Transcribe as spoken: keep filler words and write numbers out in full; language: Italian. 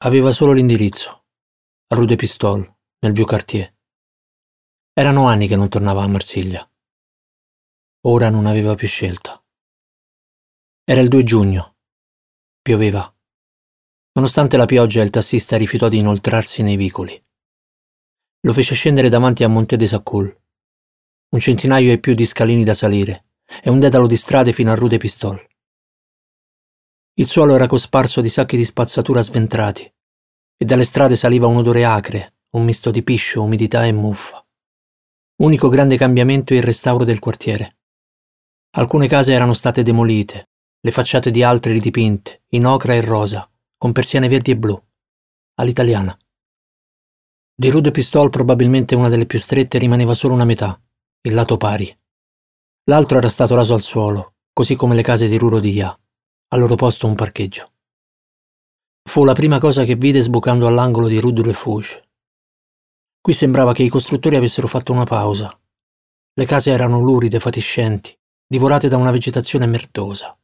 Aveva solo l'indirizzo, a Rue de Pistole, nel Vieux Quartier. Erano anni che non tornava a Marsiglia. Ora non aveva più scelta. Era il due giugno. Pioveva. Nonostante la pioggia, il tassista rifiutò di inoltrarsi nei vicoli. Lo fece scendere davanti a Monte des Saucoul, un centinaio e più di scalini da salire, e un dedalo di strade fino a Rue de Pistole. Il suolo era cosparso di sacchi di spazzatura sventrati, e dalle strade saliva un odore acre, un misto di piscio, umidità e muffa. Unico grande cambiamento il restauro del quartiere. Alcune case erano state demolite, le facciate di altre ridipinte, in ocra e rosa, con persiane verdi e blu, all'italiana. Di Rue de Pistole probabilmente una delle più strette rimaneva solo una metà, il lato pari. L'altro era stato raso al suolo, così come le case di Rue Rodilla, al loro posto un parcheggio. Fu la prima cosa che vide sbucando all'angolo di Rue du Refuge. Qui sembrava che i costruttori avessero fatto una pausa. Le case erano luride, fatiscenti, divorate da una vegetazione merdosa.